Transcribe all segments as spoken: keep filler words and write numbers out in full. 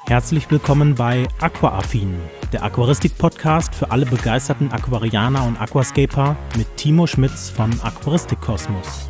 Herzlich willkommen bei Aquaaffin, der Aquaristik-Podcast für alle begeisterten Aquarianer und Aquascaper mit Timo Schmitz von Aquaristik Kosmos.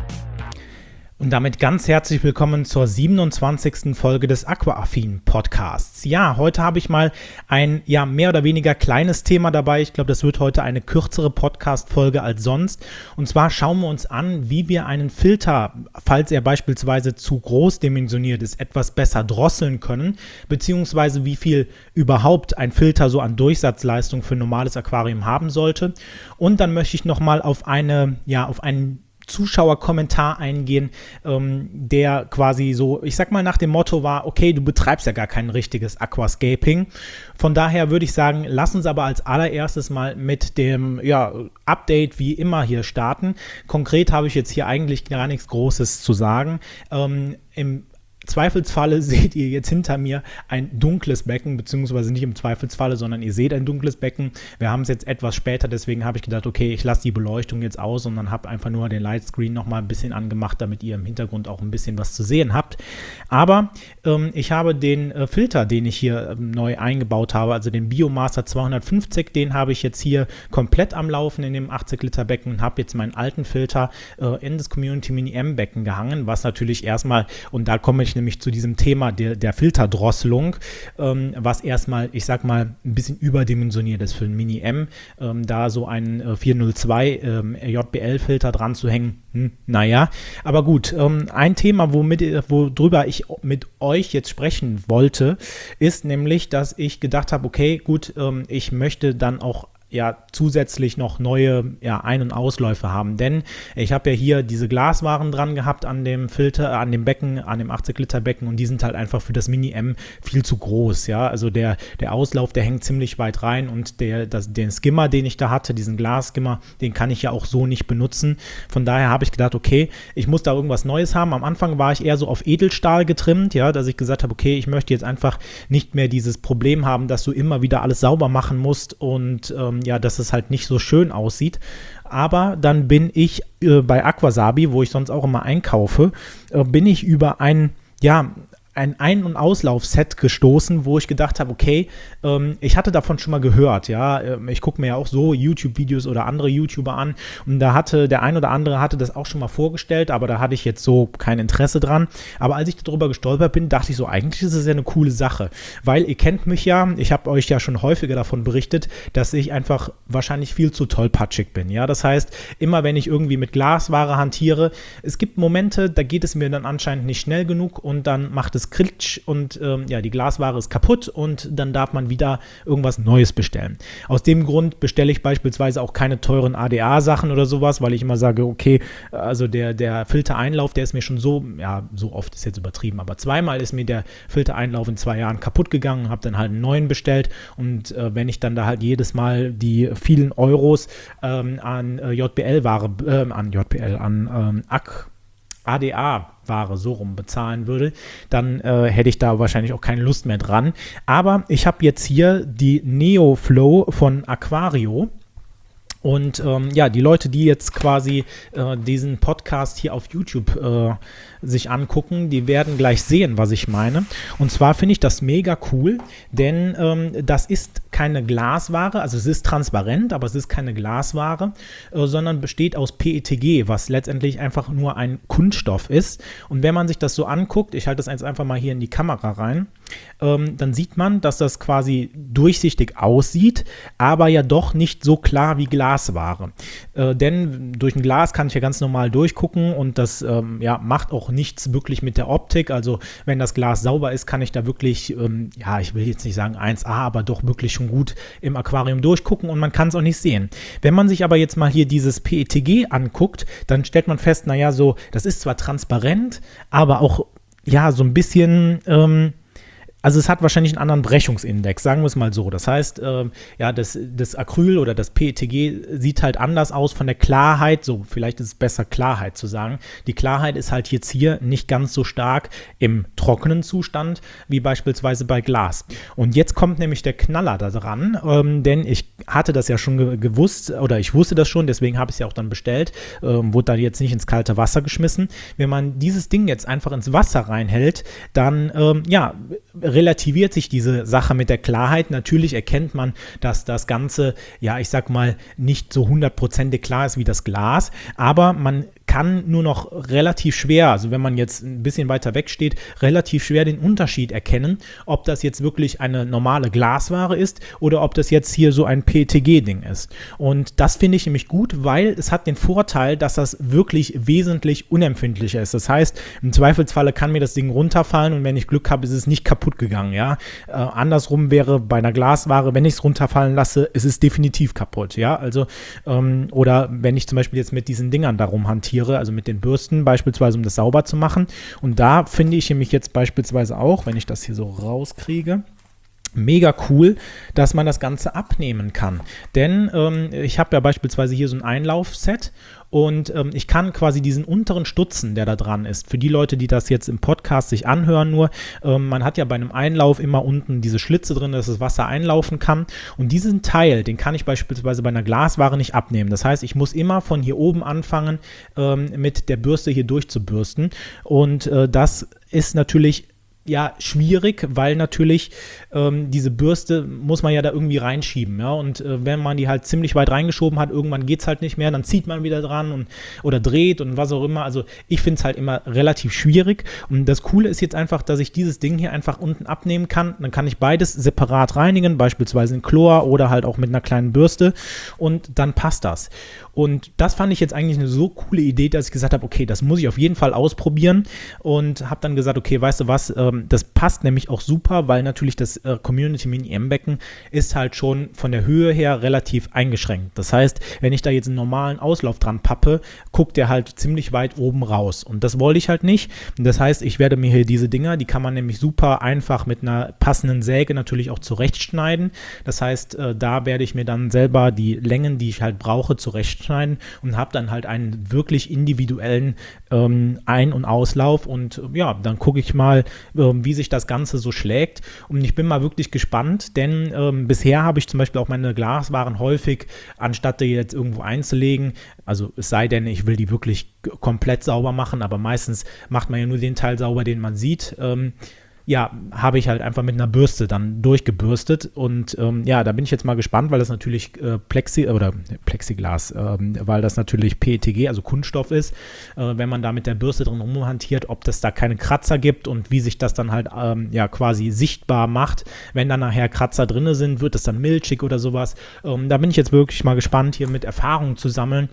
Und damit ganz herzlich willkommen zur siebenundzwanzigsten Folge des Aquaaffin Podcasts. Ja, heute habe ich mal ein ja mehr oder weniger kleines Thema dabei. Ich glaube, das wird heute eine kürzere Podcast-Folge als sonst. Und zwar schauen wir uns an, wie wir einen Filter, falls er beispielsweise zu groß dimensioniert ist, etwas besser drosseln können, beziehungsweise wie viel überhaupt ein Filter so an Durchsatzleistung für ein normales Aquarium haben sollte. Und dann möchte ich nochmal auf eine, ja, auf einen Zuschauerkommentar eingehen, ähm, der quasi so, ich sag mal nach dem Motto war, okay, du betreibst ja gar kein richtiges Aquascaping. Von daher würde ich sagen, lass uns aber als allererstes mal mit dem ja, Update wie immer hier starten. Konkret habe ich jetzt hier eigentlich gar nichts Großes zu sagen. Ähm, im Zweifelsfalle seht ihr jetzt hinter mir ein dunkles Becken, beziehungsweise nicht im Zweifelsfalle, sondern ihr seht ein dunkles Becken. Wir haben es jetzt etwas später, deswegen habe ich gedacht, okay, ich lasse die Beleuchtung jetzt aus und dann habe einfach nur den Lightscreen nochmal ein bisschen angemacht, damit ihr im Hintergrund auch ein bisschen was zu sehen habt. Aber ähm, ich habe den äh, Filter, den ich hier ähm, neu eingebaut habe, also den Biomaster zweihundertfünfzig, den habe ich jetzt hier komplett am Laufen in dem achtzig Liter Becken und habe jetzt meinen alten Filter äh, in das Community Mini M Becken gehangen, was natürlich erstmal, und da komme ich nämlich zu diesem Thema der, der Filterdrosselung, ähm, was erstmal, ich sag mal, ein bisschen überdimensioniert ist für ein Mini M, ähm, da so einen äh, vierhundertzwei ähm, J B L-Filter dran zu hängen, hm, naja, aber gut, ähm, ein Thema, womit, worüber ich mit euch jetzt sprechen wollte, ist nämlich, dass ich gedacht habe, okay, gut, ähm, ich möchte dann auch ja zusätzlich noch neue ja, Ein- und Ausläufe haben, denn ich habe ja hier diese Glaswaren dran gehabt an dem Filter, an dem Becken, an dem achtzig Liter Becken und die sind halt einfach für das Mini M viel zu groß, ja, also der, der Auslauf, der hängt ziemlich weit rein und der, das, den Skimmer, den ich da hatte, diesen Glasskimmer, den kann ich ja auch so nicht benutzen, von daher habe ich gedacht, okay, ich muss da irgendwas Neues haben. Am Anfang war ich eher so auf Edelstahl getrimmt, ja, dass ich gesagt habe, okay, ich möchte jetzt einfach nicht mehr dieses Problem haben, dass du immer wieder alles sauber machen musst und ähm, ja, dass es halt nicht so schön aussieht. Aber dann bin ich äh, bei Aquasabi, wo ich sonst auch immer einkaufe, äh, bin ich über ein, ja, ein Ein- und Auslaufset gestoßen, wo ich gedacht habe, okay, ähm, ich hatte davon schon mal gehört, ja, ähm, ich gucke mir ja auch so YouTube-Videos oder andere YouTuber an und da hatte der ein oder andere hatte das auch schon mal vorgestellt, aber da hatte ich jetzt so kein Interesse dran, aber als ich darüber gestolpert bin, dachte ich so, eigentlich ist es ja eine coole Sache, weil ihr kennt mich ja, ich habe euch ja schon häufiger davon berichtet, dass ich einfach wahrscheinlich viel zu tollpatschig bin, ja, das heißt, immer wenn ich irgendwie mit Glasware hantiere, es gibt Momente, da geht es mir dann anscheinend nicht schnell genug und dann macht es Kritsch und ähm, ja, die Glasware ist kaputt und dann darf man wieder irgendwas Neues bestellen. Aus dem Grund bestelle ich beispielsweise auch keine teuren A D A-Sachen oder sowas, weil ich immer sage, okay, also der, der Filtereinlauf, der ist mir schon so, ja, so oft ist jetzt übertrieben, aber zweimal ist mir der Filtereinlauf in zwei Jahren kaputt gegangen, habe dann halt einen neuen bestellt und äh, wenn ich dann da halt jedes Mal die vielen Euros ähm, an äh, J B L-Ware, äh, an J B L, an ähm, A C, A D A-Ware so rum bezahlen würde, dann äh, hätte ich da wahrscheinlich auch keine Lust mehr dran. Aber ich habe jetzt hier die NeoFlow von Aquario. Und ähm, ja, die Leute, die jetzt quasi äh, diesen Podcast hier auf YouTube äh, sich angucken, die werden gleich sehen, was ich meine. Und zwar finde ich das mega cool, denn ähm, das ist keine Glasware, also es ist transparent, aber es ist keine Glasware, äh, sondern besteht aus P E T G, was letztendlich einfach nur ein Kunststoff ist. Und wenn man sich das so anguckt, ich halte das jetzt einfach mal hier in die Kamera rein, ähm, dann sieht man, dass das quasi durchsichtig aussieht, aber ja doch nicht so klar wie Glasware. Äh, denn durch ein Glas kann ich ja ganz normal durchgucken und das ähm, ja, macht auch nichts wirklich mit der Optik. Also wenn das Glas sauber ist, kann ich da wirklich, ähm, ja, ich will jetzt nicht sagen eins A, aber doch wirklich schon gut im Aquarium durchgucken und man kann es auch nicht sehen. Wenn man sich aber jetzt mal hier dieses P E T G anguckt, dann stellt man fest, naja, so, das ist zwar transparent, aber auch, ja, so ein bisschen, ähm, also es hat wahrscheinlich einen anderen Brechungsindex, sagen wir es mal so. Das heißt, äh, ja, das, das Acryl oder das P E T G sieht halt anders aus von der Klarheit, so vielleicht ist es besser Klarheit zu sagen. Die Klarheit ist halt jetzt hier nicht ganz so stark im trockenen Zustand, wie beispielsweise bei Glas. Und jetzt kommt nämlich der Knaller da dran, ähm, denn ich hatte das ja schon ge- gewusst, oder ich wusste das schon, deswegen habe ich es ja auch dann bestellt, ähm, wurde da jetzt nicht ins kalte Wasser geschmissen. Wenn man dieses Ding jetzt einfach ins Wasser reinhält, dann ähm, ja, relativiert sich diese Sache mit der Klarheit. Natürlich erkennt man, dass das Ganze, ja, ich sag mal, nicht so hundertprozentig klar ist wie das Glas, aber man kann nur noch relativ schwer, also wenn man jetzt ein bisschen weiter weg steht, relativ schwer den Unterschied erkennen, ob das jetzt wirklich eine normale Glasware ist oder ob das jetzt hier so ein P E T G-Ding ist. Und das finde ich nämlich gut, weil es hat den Vorteil, dass das wirklich wesentlich unempfindlicher ist. Das heißt, im Zweifelsfalle kann mir das Ding runterfallen und wenn ich Glück habe, ist es nicht kaputt gegangen. Ja? Äh, andersrum wäre bei einer Glasware, wenn ich es runterfallen lasse, ist es definitiv kaputt. Ja? Also, ähm, oder wenn ich zum Beispiel jetzt mit diesen Dingern darum hantiere, also mit den Bürsten beispielsweise, um das sauber zu machen. Und da finde ich nämlich jetzt beispielsweise auch, wenn ich das hier so rauskriege, mega cool, dass man das Ganze abnehmen kann. Denn ähm, ich habe ja beispielsweise hier so ein Einlaufset und ähm, ich kann quasi diesen unteren Stutzen, der da dran ist, für die Leute, die das jetzt im Podcast sich anhören nur, ähm, man hat ja bei einem Einlauf immer unten diese Schlitze drin, dass das Wasser einlaufen kann und diesen Teil, den kann ich beispielsweise bei einer Glasware nicht abnehmen. Das heißt, ich muss immer von hier oben anfangen, ähm, mit der Bürste hier durchzubürsten und äh, das ist natürlich ja, schwierig, weil natürlich ähm, diese Bürste muss man ja da irgendwie reinschieben, ja, und äh, wenn man die halt ziemlich weit reingeschoben hat, irgendwann geht es halt nicht mehr, dann zieht man wieder dran und oder dreht und was auch immer, also ich finde es halt immer relativ schwierig und das Coole ist jetzt einfach, dass ich dieses Ding hier einfach unten abnehmen kann, dann kann ich beides separat reinigen, beispielsweise in Chlor oder halt auch mit einer kleinen Bürste und dann passt das. Und das fand ich jetzt eigentlich eine so coole Idee, dass ich gesagt habe, okay, das muss ich auf jeden Fall ausprobieren und habe dann gesagt, okay, weißt du was, ähm, das passt nämlich auch super, weil natürlich das äh, Community Mini M-Becken ist halt schon von der Höhe her relativ eingeschränkt. Das heißt, wenn ich da jetzt einen normalen Auslauf dran pappe, guckt der halt ziemlich weit oben raus und das wollte ich halt nicht. Und das heißt, ich werde mir hier diese Dinger, die kann man nämlich super einfach mit einer passenden Säge natürlich auch zurechtschneiden. Das heißt, äh, da werde ich mir dann selber die Längen, die ich halt brauche, zurechtschneiden und habe dann halt einen wirklich individuellen ähm, Ein- und Auslauf und äh, ja, dann gucke ich mal, äh, wie sich das Ganze so schlägt und ich bin mal wirklich gespannt, denn ähm, bisher habe ich zum Beispiel auch meine Glaswaren häufig, anstatt die jetzt irgendwo einzulegen, also es sei denn, ich will die wirklich g- komplett sauber machen, aber meistens macht man ja nur den Teil sauber, den man sieht, ähm, ja, habe ich halt einfach mit einer Bürste dann durchgebürstet und ähm, ja, da bin ich jetzt mal gespannt, weil das natürlich äh, Plexi oder Plexiglas, ähm, weil das natürlich P E T G, also Kunststoff ist, äh, wenn man da mit der Bürste drin rumhantiert, ob das da keine Kratzer gibt und wie sich das dann halt ähm, ja quasi sichtbar macht, wenn dann nachher Kratzer drin sind, wird das dann milchig oder sowas. Ähm, da bin ich jetzt wirklich mal gespannt, hier mit Erfahrungen zu sammeln.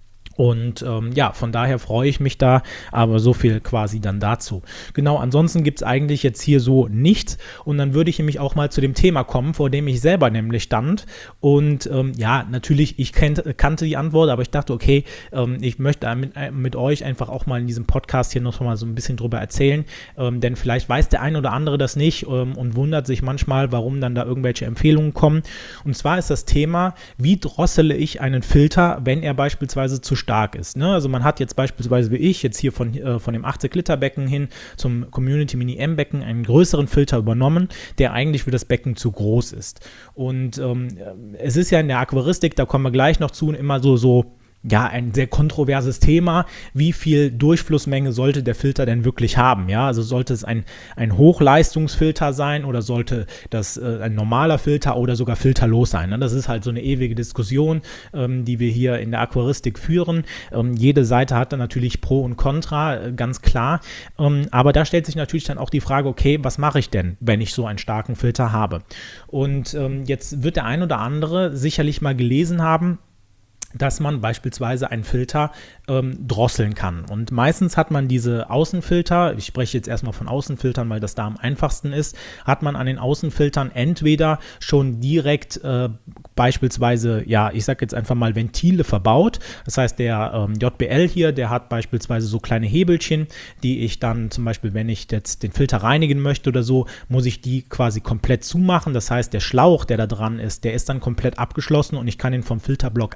Und ähm, ja, von daher freue ich mich da, aber so viel quasi dann dazu. Genau, ansonsten gibt es eigentlich jetzt hier so nichts und dann würde ich nämlich auch mal zu dem Thema kommen, vor dem ich selber nämlich stand und ähm, ja, natürlich, ich kennt, kannte die Antwort, aber ich dachte, okay, ähm, ich möchte mit, äh, mit euch einfach auch mal in diesem Podcast hier noch mal so ein bisschen drüber erzählen, ähm, denn vielleicht weiß der ein oder andere das nicht ähm, und wundert sich manchmal, warum dann da irgendwelche Empfehlungen kommen und zwar ist das Thema, wie drossele ich einen Filter, wenn er beispielsweise zu stark ist. Ne? Also man hat jetzt beispielsweise wie ich jetzt hier von, äh, von dem achtzig Liter Becken hin zum Community Mini M-Becken einen größeren Filter übernommen, der eigentlich für das Becken zu groß ist. Und ähm, es ist ja in der Aquaristik, da kommen wir gleich noch zu, immer so, so ja, ein sehr kontroverses Thema. Wie viel Durchflussmenge sollte der Filter denn wirklich haben? Ja, also sollte es ein, ein Hochleistungsfilter sein oder sollte das äh, ein normaler Filter oder sogar filterlos sein? Ne? Das ist halt so eine ewige Diskussion, ähm, die wir hier in der Aquaristik führen. Ähm, jede Seite hat dann natürlich Pro und Contra, äh, ganz klar. Ähm, aber da stellt sich natürlich dann auch die Frage, okay, was mache ich denn, wenn ich so einen starken Filter habe? Und ähm, jetzt wird der ein oder andere sicherlich mal gelesen haben, dass man beispielsweise einen Filter ähm, drosseln kann. Und meistens hat man diese Außenfilter, ich spreche jetzt erstmal von Außenfiltern, weil das da am einfachsten ist, hat man an den Außenfiltern entweder schon direkt äh, beispielsweise, ja, ich sage jetzt einfach mal Ventile verbaut. Das heißt, der ähm, J B L hier, der hat beispielsweise so kleine Hebelchen, die ich dann zum Beispiel, wenn ich jetzt den Filter reinigen möchte oder so, muss ich die quasi komplett zumachen. Das heißt, der Schlauch, der da dran ist, der ist dann komplett abgeschlossen und ich kann ihn vom Filterblock abheben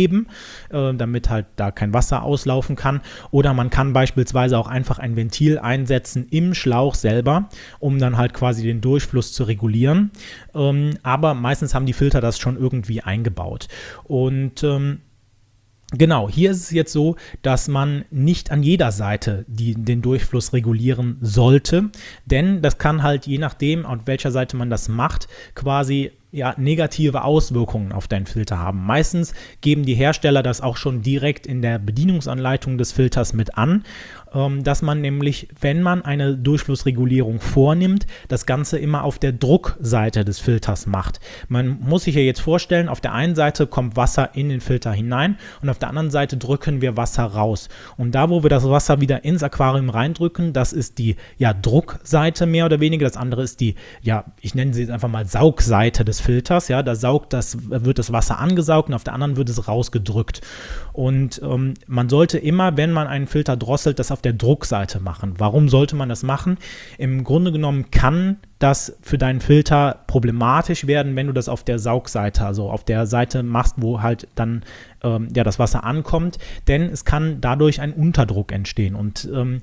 abgeben, äh, damit halt da kein Wasser auslaufen kann. Oder man kann beispielsweise auch einfach ein Ventil einsetzen im Schlauch selber, um dann halt quasi den Durchfluss zu regulieren. Ähm, aber meistens haben die Filter das schon irgendwie eingebaut. Und ähm, Genau, hier ist es jetzt so, dass man nicht an jeder Seite die, den Durchfluss regulieren sollte, denn das kann halt je nachdem, auf welcher Seite man das macht, quasi ja, negative Auswirkungen auf deinen Filter haben. Meistens geben die Hersteller das auch schon direkt in der Bedienungsanleitung des Filters mit an, ähm, dass man nämlich, wenn man eine Durchflussregulierung vornimmt, das Ganze immer auf der Druckseite des Filters macht. Man muss sich ja jetzt vorstellen, auf der einen Seite kommt Wasser in den Filter hinein und auf der anderen Seite drücken wir Wasser raus. Und da, wo wir das Wasser wieder ins Aquarium reindrücken, das ist die ja, Druckseite mehr oder weniger. Das andere ist die, ja, ich nenne sie jetzt einfach mal Saugseite des Filters, ja, da saugt das, wird das Wasser angesaugt und auf der anderen wird es rausgedrückt. Und ähm, man sollte immer, wenn man einen Filter drosselt, das auf der Druckseite machen. Warum sollte man das machen? Im Grunde genommen kann das für deinen Filter problematisch werden, wenn du das auf der Saugseite, also auf der Seite machst, wo halt dann ähm, ja, das Wasser ankommt, denn es kann dadurch ein Unterdruck entstehen und ähm,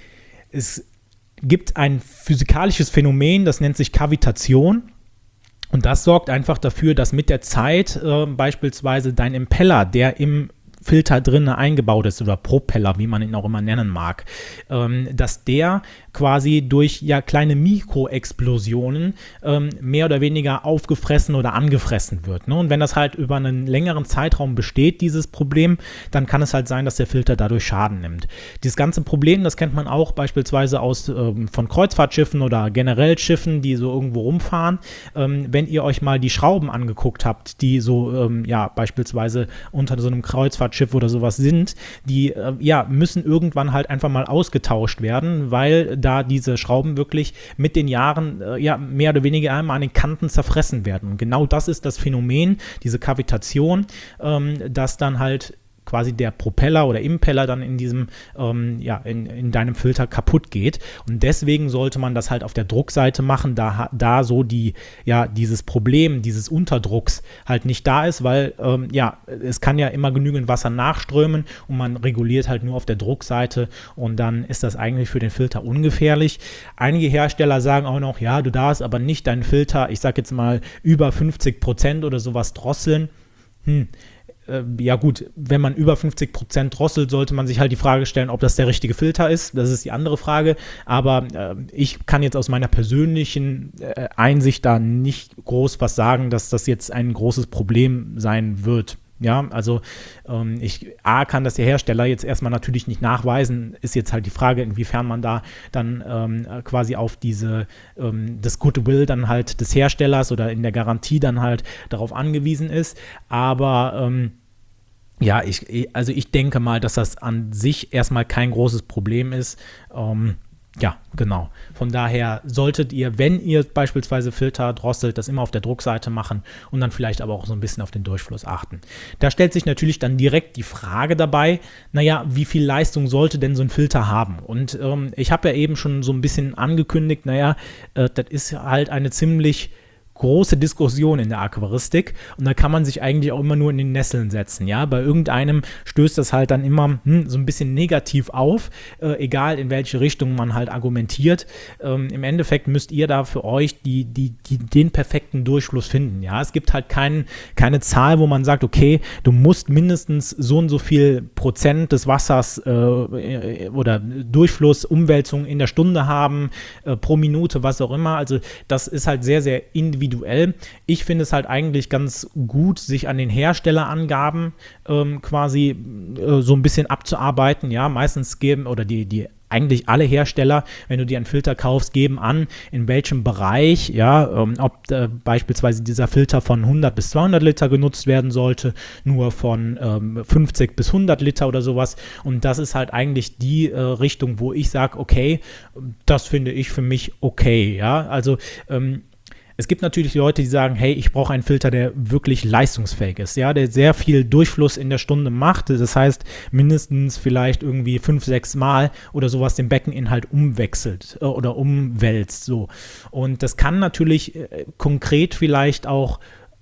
es gibt ein physikalisches Phänomen, das nennt sich Kavitation. Und das sorgt einfach dafür, dass mit der Zeit äh, beispielsweise dein Impeller, der im Filter drin eingebaut ist oder Propeller, wie man ihn auch immer nennen mag, ähm, dass der quasi durch ja kleine Mikroexplosionen ähm, mehr oder weniger aufgefressen oder angefressen wird. Ne? Und wenn das halt über einen längeren Zeitraum besteht, dieses Problem, dann kann es halt sein, dass der Filter dadurch Schaden nimmt. Dieses ganze Problem, das kennt man auch beispielsweise aus ähm, von Kreuzfahrtschiffen oder generell Schiffen, die so irgendwo rumfahren. Ähm, wenn ihr euch mal die Schrauben angeguckt habt, die so ähm, ja beispielsweise unter so einem Kreuzfahrtschiff oder sowas sind, die äh, ja müssen irgendwann halt einfach mal ausgetauscht werden, weil da diese Schrauben wirklich mit den Jahren äh, ja mehr oder weniger einmal an den Kanten zerfressen werden. Und genau das ist das Phänomen, diese Kavitation, ähm, dass dann halt quasi der Propeller oder Impeller dann in diesem, ähm, ja, in, in deinem Filter kaputt geht. Und deswegen sollte man das halt auf der Druckseite machen, da, da so die, ja, dieses Problem, dieses Unterdrucks halt nicht da ist, weil, ähm, ja, es kann ja immer genügend Wasser nachströmen und man reguliert halt nur auf der Druckseite und dann ist das eigentlich für den Filter ungefährlich. Einige Hersteller sagen auch noch, ja, du darfst aber nicht deinen Filter, ich sag jetzt mal, über fünfzig Prozent oder sowas drosseln. Hm. Ja gut, wenn man über fünfzig Prozent drosselt, sollte man sich halt die Frage stellen, ob das der richtige Filter ist. Das ist die andere Frage. Aber äh, ich kann jetzt aus meiner persönlichen äh, Einsicht da nicht groß was sagen, dass das jetzt ein großes Problem sein wird. Ja, also ähm, ich, A, kann das der Hersteller jetzt erstmal natürlich nicht nachweisen, ist jetzt halt die Frage, inwiefern man da dann ähm, quasi auf diese, ähm, das Goodwill dann halt des Herstellers oder in der Garantie dann halt darauf angewiesen ist, aber ähm, ja, ich, also ich denke mal, dass das an sich erstmal kein großes Problem ist. Ähm, Ja, genau. Von daher solltet ihr, wenn ihr beispielsweise Filter drosselt, das immer auf der Druckseite machen und dann vielleicht aber auch so ein bisschen auf den Durchfluss achten. Da stellt sich natürlich dann direkt die Frage dabei, naja, wie viel Leistung sollte denn so ein Filter haben? Und ähm, ich habe ja eben schon so ein bisschen angekündigt, naja, äh, das ist halt eine ziemlich große Diskussion in der Aquaristik und da kann man sich eigentlich auch immer nur in den Nesseln setzen, ja, bei irgendeinem stößt das halt dann immer hm, so ein bisschen negativ auf, äh, egal in welche Richtung man halt argumentiert, ähm, im Endeffekt müsst ihr da für euch die, die, die, den perfekten Durchfluss finden, ja, es gibt halt kein, keine Zahl, wo man sagt, okay, du musst mindestens so und so viel Prozent des Wassers äh, oder Durchfluss, Umwälzung in der Stunde haben, äh, pro Minute, was auch immer, also das ist halt sehr, sehr individuell. Individuell. Ich finde es halt eigentlich ganz gut, sich an den Herstellerangaben ähm, quasi äh, so ein bisschen abzuarbeiten. Ja, meistens geben oder die, die eigentlich alle Hersteller, wenn du dir einen Filter kaufst, geben an, in welchem Bereich, ja, ähm, ob äh, beispielsweise dieser Filter von hundert bis zweihundert Liter genutzt werden sollte, nur von ähm, fünfzig bis hundert Liter oder sowas. Und das ist halt eigentlich die äh, Richtung, wo ich sage, okay, das finde ich für mich okay, ja, also ähm, es gibt natürlich Leute, die sagen, hey, ich brauche einen Filter, der wirklich leistungsfähig ist, ja, der sehr viel Durchfluss in der Stunde macht, das heißt mindestens vielleicht irgendwie fünf, sechs Mal oder sowas den Beckeninhalt umwechselt äh, oder umwälzt, so. Und das kann natürlich äh, konkret vielleicht auch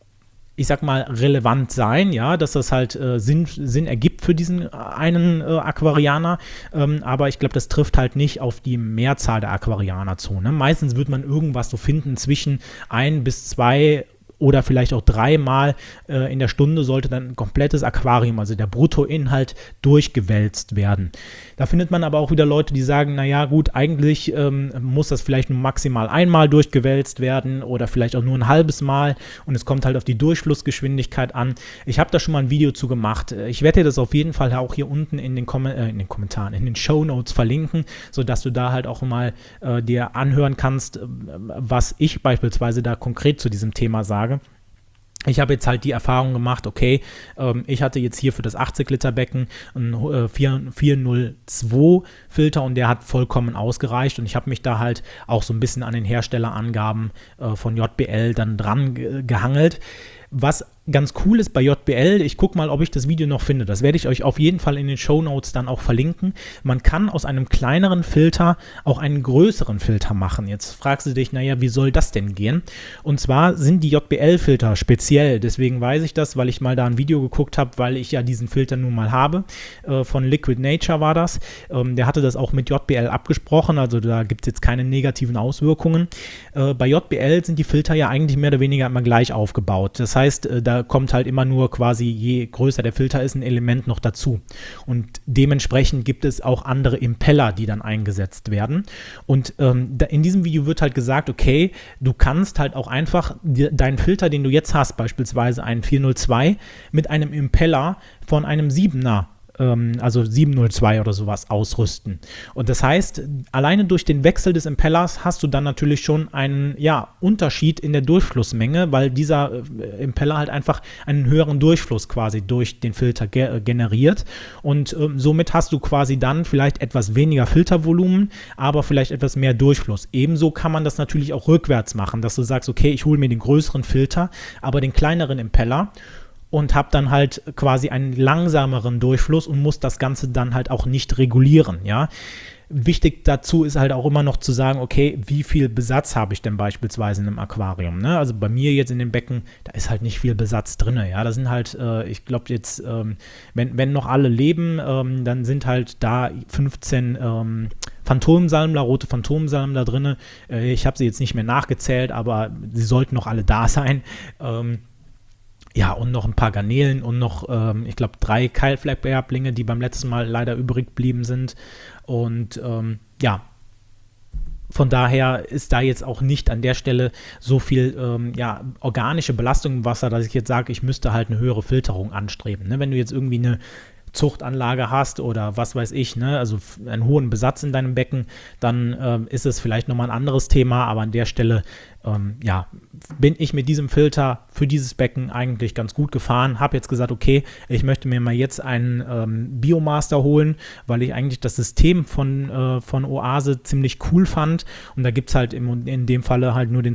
ich sag mal, relevant sein, ja, dass das halt äh, Sinn, Sinn ergibt für diesen einen äh, Aquarianer, ähm, aber ich glaube, das trifft halt nicht auf die Mehrzahl der Aquarianer zu, ne? Meistens wird man irgendwas so finden zwischen ein bis zwei oder vielleicht auch dreimal äh, in der Stunde sollte dann ein komplettes Aquarium, also der Bruttoinhalt, durchgewälzt werden. Da findet man aber auch wieder Leute, die sagen, naja gut, eigentlich ähm, muss das vielleicht nur maximal einmal durchgewälzt werden oder vielleicht auch nur ein halbes Mal und es kommt halt auf die Durchflussgeschwindigkeit an. Ich habe da schon mal ein Video zu gemacht. Ich werde dir das auf jeden Fall auch hier unten in den, Kom- äh, in den Kommentaren, in den Shownotes verlinken, sodass du da halt auch mal äh, dir anhören kannst, äh, was ich beispielsweise da konkret zu diesem Thema sage. Ich habe jetzt halt die Erfahrung gemacht, okay, ähm, ich hatte jetzt hier für das achtzig Liter Becken einen äh, vier null zwei Filter und der hat vollkommen ausgereicht und ich habe mich da halt auch so ein bisschen an den Herstellerangaben äh, von J B L dann dran ge- gehangelt. Was ganz cool ist bei J B L, ich gucke mal, ob ich das Video noch finde, das werde ich euch auf jeden Fall in den Shownotes dann auch verlinken. Man kann aus einem kleineren Filter auch einen größeren Filter machen. Jetzt fragst du dich, naja, wie soll das denn gehen? Und zwar sind die J B L-Filter speziell, deswegen weiß ich das, weil ich mal da ein Video geguckt habe, weil ich ja diesen Filter nun mal habe, äh, von Liquid Nature war das. Ähm, der hatte das auch mit J B L abgesprochen, also da gibt es jetzt keine negativen Auswirkungen. Äh, bei J B L sind die Filter ja eigentlich mehr oder weniger immer gleich aufgebaut. Das heißt, äh, da kommt halt immer nur quasi, je größer der Filter ist, ein Element noch dazu. Und dementsprechend gibt es auch andere Impeller, die dann eingesetzt werden. Und ähm, da in diesem Video wird halt gesagt, okay, du kannst halt auch einfach die, deinen Filter, den du jetzt hast, beispielsweise einen vier null zwei, mit einem Impeller von einem siebener, also sieben null zwei oder sowas ausrüsten. Und das heißt, alleine durch den Wechsel des Impellers hast du dann natürlich schon einen ja, Unterschied in der Durchflussmenge, weil dieser äh, Impeller halt einfach einen höheren Durchfluss quasi durch den Filter ge- äh, generiert und ähm, somit hast du quasi dann vielleicht etwas weniger Filtervolumen, aber vielleicht etwas mehr Durchfluss. Ebenso kann man das natürlich auch rückwärts machen, dass du sagst, okay, ich hole mir den größeren Filter, aber den kleineren Impeller und habe dann halt quasi einen langsameren Durchfluss und muss das Ganze dann halt auch nicht regulieren, ja. Wichtig dazu ist halt auch immer noch zu sagen, okay, wie viel Besatz habe ich denn beispielsweise in einem Aquarium, ne? Also bei mir jetzt in dem Becken, da ist halt nicht viel Besatz drin, ja, da sind halt, äh, ich glaube jetzt, ähm, wenn, wenn noch alle leben, ähm, dann sind halt da fünfzehn ähm, Phantomsalmler, rote Phantomsalmler drin, äh, ich habe sie jetzt nicht mehr nachgezählt, aber sie sollten noch alle da sein, ähm, ja, und noch ein paar Garnelen und noch, ähm, ich glaube, drei Keilfleckbärblinge, die beim letzten Mal leider übrig geblieben sind. Und ähm, ja, von daher ist da jetzt auch nicht an der Stelle so viel ähm, ja, organische Belastung im Wasser, dass ich jetzt sage, ich müsste halt eine höhere Filterung anstreben. Ne? Wenn du jetzt irgendwie eine Zuchtanlage hast oder was weiß ich, ne, also einen hohen Besatz in deinem Becken, dann ähm, ist es vielleicht nochmal ein anderes Thema, aber an der Stelle, ähm, ja, bin ich mit diesem Filter für dieses Becken eigentlich ganz gut gefahren, habe jetzt gesagt, okay, ich möchte mir mal jetzt einen ähm, Biomaster holen, weil ich eigentlich das System von, äh, von Oase ziemlich cool fand und da gibt es halt im, in dem Falle halt nur den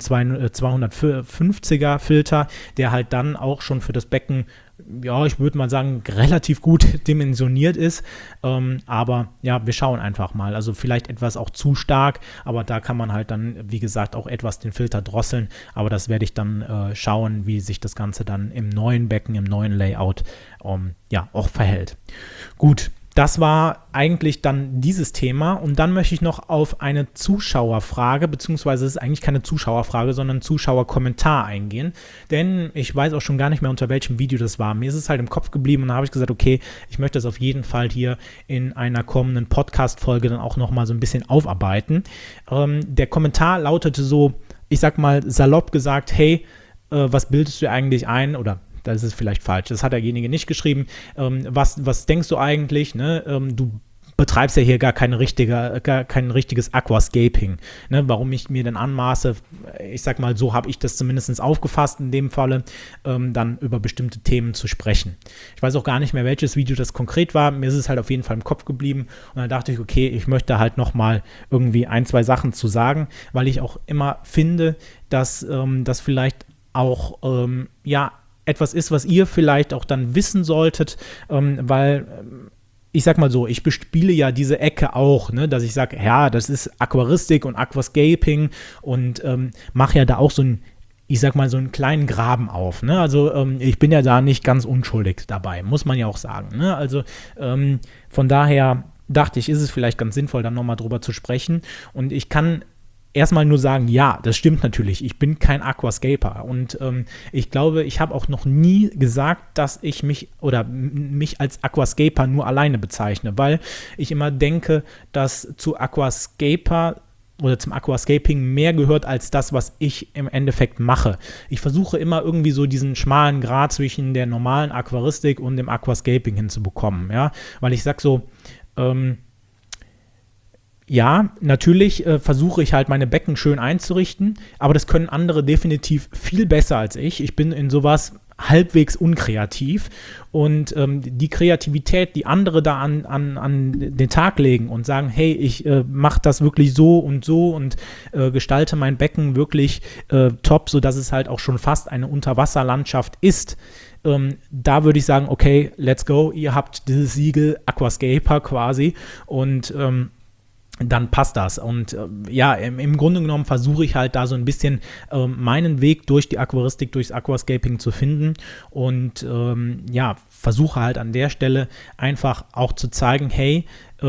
zweihundertfünfziger Filter, der halt dann auch schon für das Becken, ja, ich würde mal sagen, relativ gut dimensioniert ist, ähm, aber ja, wir schauen einfach mal, also vielleicht etwas auch zu stark, aber da kann man halt dann, wie gesagt, auch etwas den Filter drosseln, aber das werde ich dann äh, schauen, wie sich das Ganze dann im neuen Becken, im neuen Layout, ähm, ja, auch verhält. Gut. Das war eigentlich dann dieses Thema und dann möchte ich noch auf eine Zuschauerfrage, beziehungsweise es ist eigentlich keine Zuschauerfrage, sondern ein Zuschauerkommentar eingehen, denn ich weiß auch schon gar nicht mehr, unter welchem Video das war. Mir ist es halt im Kopf geblieben und da habe ich gesagt, okay, ich möchte das auf jeden Fall hier in einer kommenden Podcast-Folge dann auch nochmal so ein bisschen aufarbeiten. Ähm, der Kommentar lautete so, ich sag mal salopp gesagt, hey, äh, was bildest du eigentlich ein oder das ist vielleicht falsch, das hat derjenige nicht geschrieben. Ähm, was, was denkst du eigentlich? Ne? Ähm, du betreibst ja hier gar, keine richtige, gar kein richtiges Aquascaping. Ne? Warum ich mir denn anmaße, ich sag mal, so habe ich das zumindest aufgefasst in dem Falle, ähm, dann über bestimmte Themen zu sprechen. Ich weiß auch gar nicht mehr, welches Video das konkret war. Mir ist es halt auf jeden Fall im Kopf geblieben. Und dann dachte ich, okay, ich möchte halt nochmal irgendwie ein, zwei Sachen zu sagen, weil ich auch immer finde, dass ähm, das vielleicht auch, ähm, ja, etwas ist, was ihr vielleicht auch dann wissen solltet, ähm, weil ähm, ich sag mal so, ich bespiele ja diese Ecke auch, ne, dass ich sage, ja, das ist Aquaristik und Aquascaping und ähm, mache ja da auch so ein ich sag mal, so einen kleinen Graben auf. Ne? Also ähm, ich bin ja da nicht ganz unschuldig dabei, muss man ja auch sagen. Ne? Also ähm, von daher dachte ich, ist es vielleicht ganz sinnvoll, dann nochmal drüber zu sprechen. Und ich kann erstmal nur sagen, ja, das stimmt natürlich. Ich bin kein Aquascaper und ähm, ich glaube, ich habe auch noch nie gesagt, dass ich mich oder m- mich als Aquascaper nur alleine bezeichne, weil ich immer denke, dass zu Aquascaper oder zum Aquascaping mehr gehört als das, was ich im Endeffekt mache. Ich versuche immer irgendwie so diesen schmalen Grat zwischen der normalen Aquaristik und dem Aquascaping hinzubekommen, ja, weil ich sag so, ähm, ja, natürlich äh, versuche ich halt meine Becken schön einzurichten, aber das können andere definitiv viel besser als ich. Ich bin in sowas halbwegs unkreativ und ähm, die Kreativität, die andere da an, an, an den Tag legen und sagen, hey, ich äh, mache das wirklich so und so und äh, gestalte mein Becken wirklich äh, top, sodass es halt auch schon fast eine Unterwasserlandschaft ist. Ähm, da würde ich sagen, okay, let's go, ihr habt dieses Siegel Aquascaper quasi und ähm, dann passt das. Und äh, ja, im, im Grunde genommen versuche ich halt da so ein bisschen äh, meinen Weg durch die Aquaristik, durchs Aquascaping zu finden und ähm, ja, versuche halt an der Stelle einfach auch zu zeigen, hey,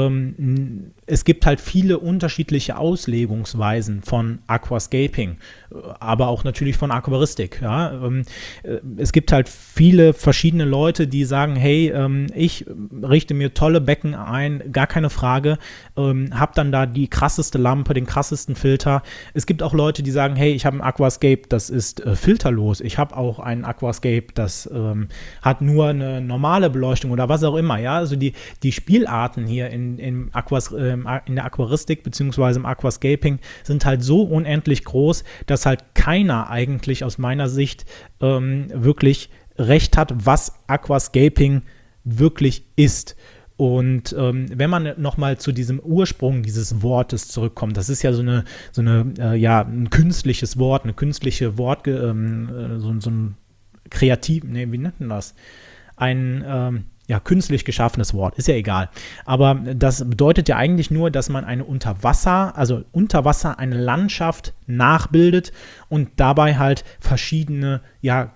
ähm, es gibt halt viele unterschiedliche Auslegungsweisen von Aquascaping, aber auch natürlich von Aquaristik. Ja? Ähm, äh, es gibt halt viele verschiedene Leute, die sagen, hey, ähm, ich richte mir tolle Becken ein, gar keine Frage, ähm, habe dann da die krasseste Lampe, den krassesten Filter. Es gibt auch Leute, die sagen, hey, ich habe ein Aquascape, das ist äh, filterlos. Ich habe auch ein Aquascape, das ähm, hat nur eine normale Beleuchtung oder was auch immer. Ja? Also die, die Spielarten hier in, in, Aquas, äh, in der Aquaristik bzw. im Aquascaping sind halt so unendlich groß, dass halt keiner eigentlich aus meiner Sicht ähm, wirklich recht hat, was Aquascaping wirklich ist. Und ähm, wenn man nochmal zu diesem Ursprung dieses Wortes zurückkommt, das ist ja so eine, so eine äh, ja, ein künstliches Wort, eine künstliche Wort, ähm, äh, so, so ein kreativ, nee, wie nennt man das? Ein, ähm, ja, künstlich geschaffenes Wort, ist ja egal. Aber das bedeutet ja eigentlich nur, dass man eine Unterwasser, also unter Wasser eine Landschaft nachbildet und dabei halt verschiedene, ja,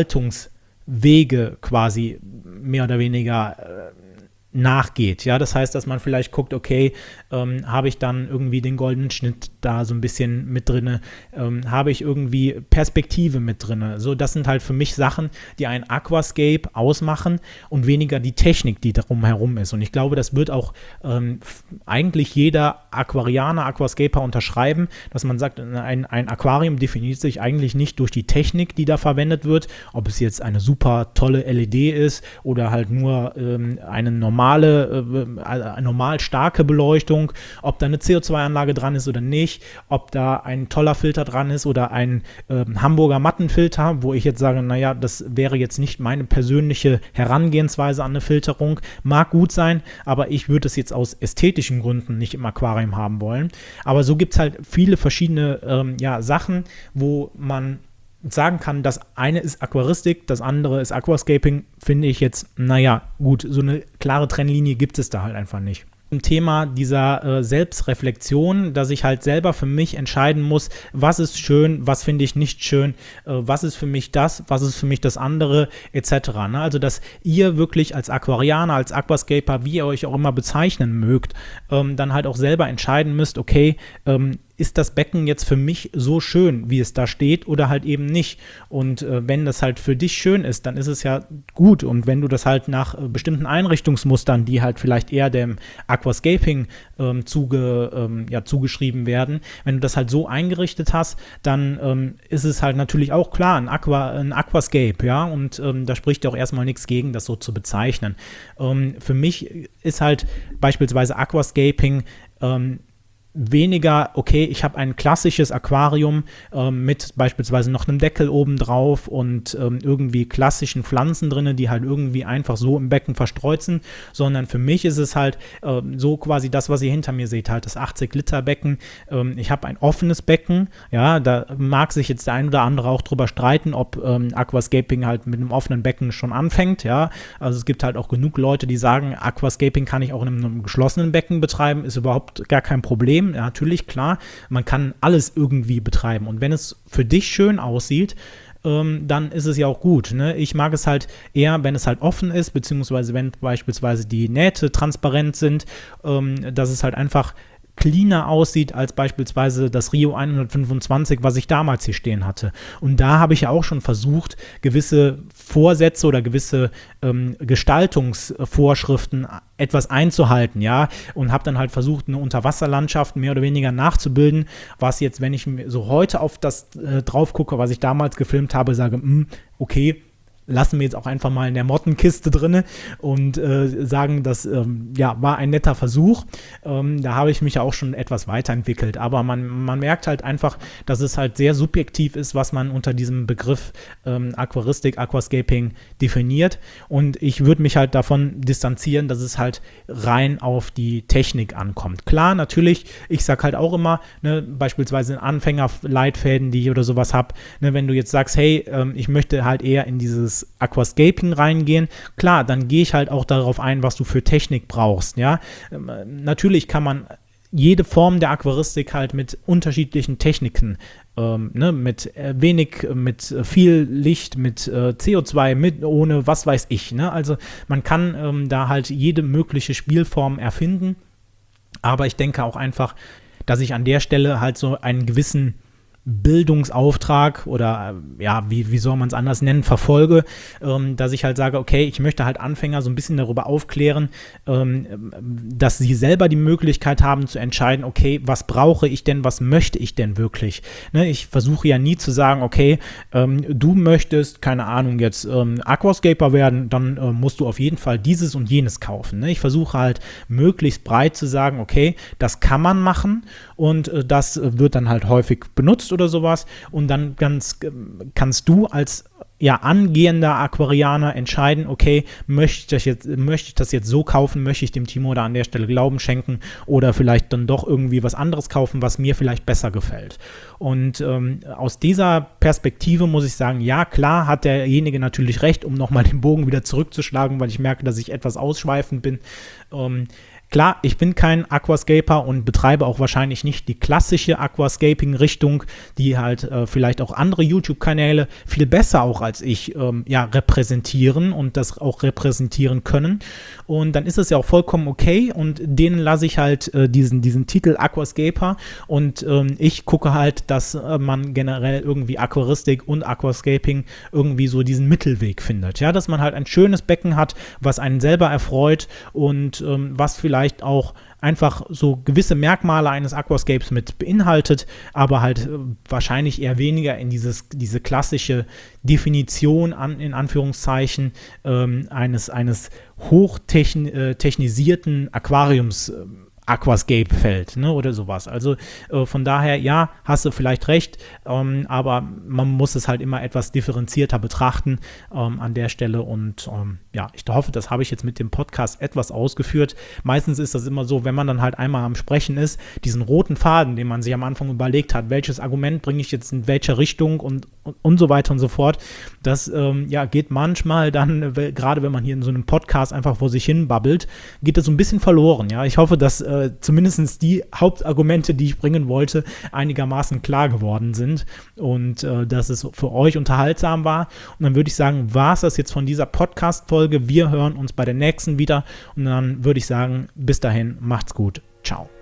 Gestaltungswege quasi mehr oder weniger äh, nachgeht. Ja, das heißt, dass man vielleicht guckt, okay, ähm, habe ich dann irgendwie den goldenen Schnitt da so ein bisschen mit drin, ähm, habe ich irgendwie Perspektive mit drin. So, das sind halt für mich Sachen, die ein Aquascape ausmachen und weniger die Technik, die darum herum ist. Und ich glaube, das wird auch ähm, eigentlich jeder Aquarianer, Aquascaper unterschreiben, dass man sagt, ein, ein Aquarium definiert sich eigentlich nicht durch die Technik, die da verwendet wird, ob es jetzt eine super tolle L E D ist oder halt nur ähm, eine normale normale, äh, normal starke Beleuchtung, ob da eine C O zwei Anlage dran ist oder nicht, ob da ein toller Filter dran ist oder ein äh, Hamburger Mattenfilter, wo ich jetzt sage, naja, das wäre jetzt nicht meine persönliche Herangehensweise an eine Filterung, mag gut sein, aber ich würde es jetzt aus ästhetischen Gründen nicht im Aquarium haben wollen. Aber so gibt es halt viele verschiedene ähm, ja, Sachen, wo man sagen kann, das eine ist Aquaristik, das andere ist Aquascaping, finde ich jetzt, naja, gut, so eine klare Trennlinie gibt es da halt einfach nicht. Ein Thema dieser äh, Selbstreflexion, dass ich halt selber für mich entscheiden muss, was ist schön, was finde ich nicht schön, äh, was ist für mich das, was ist für mich das andere, et cetera. Ne? Also, dass ihr wirklich als Aquarianer, als Aquascaper, wie ihr euch auch immer bezeichnen mögt, ähm, dann halt auch selber entscheiden müsst, okay, ähm, ist das Becken jetzt für mich so schön, wie es da steht, oder halt eben nicht. Und äh, wenn das halt für dich schön ist, dann ist es ja gut. Und wenn du das halt nach äh, bestimmten Einrichtungsmustern, die halt vielleicht eher dem Aquascaping ähm, zuge, ähm, ja, zugeschrieben werden, wenn du das halt so eingerichtet hast, dann ähm, ist es halt natürlich auch klar, ein, Aqua, ein Aquascape, ja, und ähm, da spricht ja auch erstmal nichts gegen, das so zu bezeichnen. Ähm, für mich ist halt beispielsweise Aquascaping ähm, weniger, okay, ich habe ein klassisches Aquarium ähm, mit beispielsweise noch einem Deckel oben drauf und ähm, irgendwie klassischen Pflanzen drin, die halt irgendwie einfach so im Becken verstreut sind, sondern für mich ist es halt ähm, so quasi das, was ihr hinter mir seht, halt das achtzig Liter Becken. Ähm, ich habe ein offenes Becken, ja, da mag sich jetzt der ein oder andere auch drüber streiten, ob ähm, Aquascaping halt mit einem offenen Becken schon anfängt, ja, also es gibt halt auch genug Leute, die sagen, Aquascaping kann ich auch in einem, einem geschlossenen Becken betreiben, ist überhaupt gar kein Problem. Problem, ja, natürlich, klar, man kann alles irgendwie betreiben. Und wenn es für dich schön aussieht, ähm, dann ist es ja auch gut. Ne? Ich mag es halt eher, wenn es halt offen ist, beziehungsweise wenn beispielsweise die Nähte transparent sind, ähm, dass es halt einfach cleaner aussieht als beispielsweise das Rio hundertfünfundzwanzig, was ich damals hier stehen hatte. Und da habe ich ja auch schon versucht, gewisse Vorsätze oder gewisse ähm, Gestaltungsvorschriften etwas einzuhalten, ja, und habe dann halt versucht, eine Unterwasserlandschaft mehr oder weniger nachzubilden, was jetzt, wenn ich so heute auf das äh, drauf gucke, was ich damals gefilmt habe, sage, mh, okay, lassen wir jetzt auch einfach mal in der Mottenkiste drin und äh, sagen, das ähm, ja, war ein netter Versuch. Ähm, da habe ich mich ja auch schon etwas weiterentwickelt. Aber man, man merkt halt einfach, dass es halt sehr subjektiv ist, was man unter diesem Begriff ähm, Aquaristik, Aquascaping definiert. Und ich würde mich halt davon distanzieren, dass es halt rein auf die Technik ankommt. Klar, natürlich, ich sage halt auch immer, ne, beispielsweise in Anfängerleitfäden, die ich oder sowas habe, ne, wenn du jetzt sagst, hey, ähm, ich möchte halt eher in dieses Aquascaping reingehen, klar, dann gehe ich halt auch darauf ein, was du für Technik brauchst, ja. Ähm, natürlich kann man jede Form der Aquaristik halt mit unterschiedlichen Techniken, ähm, ne, mit äh, wenig, mit äh, viel Licht, mit äh, C O zwei, mit, ohne, was weiß ich, ne, also man kann ähm, da halt jede mögliche Spielform erfinden, aber ich denke auch einfach, dass ich an der Stelle halt so einen gewissen Bildungsauftrag oder ja, wie, wie soll man es anders nennen, verfolge, ähm, dass ich halt sage, okay, ich möchte halt Anfänger so ein bisschen darüber aufklären, ähm, dass sie selber die Möglichkeit haben zu entscheiden, okay, was brauche ich denn, was möchte ich denn wirklich? Ne, ich versuche ja nie zu sagen, okay, ähm, du möchtest, keine Ahnung, jetzt ähm, Aquascaper werden, dann äh, musst du auf jeden Fall dieses und jenes kaufen. Ne? Ich versuche halt möglichst breit zu sagen, okay, das kann man machen und äh, das äh, wird dann halt häufig benutzt oder sowas und dann ganz, kannst du als ja, angehender Aquarianer entscheiden, okay, möchte ich das jetzt, möchte ich das jetzt so kaufen, möchte ich dem Timo da an der Stelle Glauben schenken oder vielleicht dann doch irgendwie was anderes kaufen, was mir vielleicht besser gefällt. Und ähm, aus dieser Perspektive muss ich sagen, ja, klar hat derjenige natürlich recht, um nochmal den Bogen wieder zurückzuschlagen, weil ich merke, dass ich etwas ausschweifend bin. Ähm, Klar, ich bin kein Aquascaper und betreibe auch wahrscheinlich nicht die klassische Aquascaping-Richtung, die halt äh, vielleicht auch andere YouTube-Kanäle viel besser auch als ich ähm, ja, repräsentieren und das auch repräsentieren können. Und dann ist es ja auch vollkommen okay und denen lasse ich halt äh, diesen, diesen Titel Aquascaper und ähm, ich gucke halt, dass äh, man generell irgendwie Aquaristik und Aquascaping irgendwie so diesen Mittelweg findet. Ja, dass man halt ein schönes Becken hat, was einen selber erfreut und ähm, was vielleicht vielleicht auch einfach so gewisse Merkmale eines Aquascapes mit beinhaltet, aber halt äh, wahrscheinlich eher weniger in dieses, diese klassische Definition an, in Anführungszeichen ähm, eines, eines hochtechnisierten Aquariums äh, Aquascape fällt, ne, oder sowas. Also äh, von daher, ja, hast du vielleicht recht, ähm, aber man muss es halt immer etwas differenzierter betrachten ähm, an der Stelle und ähm, ja, ich hoffe, das habe ich jetzt mit dem Podcast etwas ausgeführt. Meistens ist das immer so, wenn man dann halt einmal am Sprechen ist, diesen roten Faden, den man sich am Anfang überlegt hat, welches Argument bringe ich jetzt in welche Richtung und, und, und so weiter und so fort, das ähm, ja, geht manchmal dann, äh, gerade wenn man hier in so einem Podcast einfach vor sich hin babbelt, geht das so ein bisschen verloren, ja. Ich hoffe, dass äh, zumindest die Hauptargumente, die ich bringen wollte, einigermaßen klar geworden sind und äh, dass es für euch unterhaltsam war. Und dann würde ich sagen, war es das jetzt von dieser Podcast-Folge. Wir hören uns bei der nächsten wieder und dann würde ich sagen, bis dahin, macht's gut. Ciao.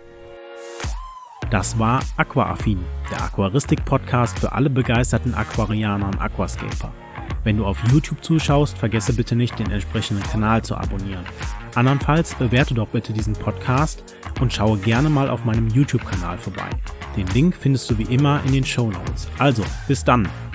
Das war Aquaaffin, der Aquaristik-Podcast für alle begeisterten Aquarianer und Aquascaper. Wenn du auf YouTube zuschaust, vergesse bitte nicht, den entsprechenden Kanal zu abonnieren. Andernfalls bewerte doch bitte diesen Podcast und schaue gerne mal auf meinem YouTube-Kanal vorbei. Den Link findest du wie immer in den Shownotes. Also, bis dann!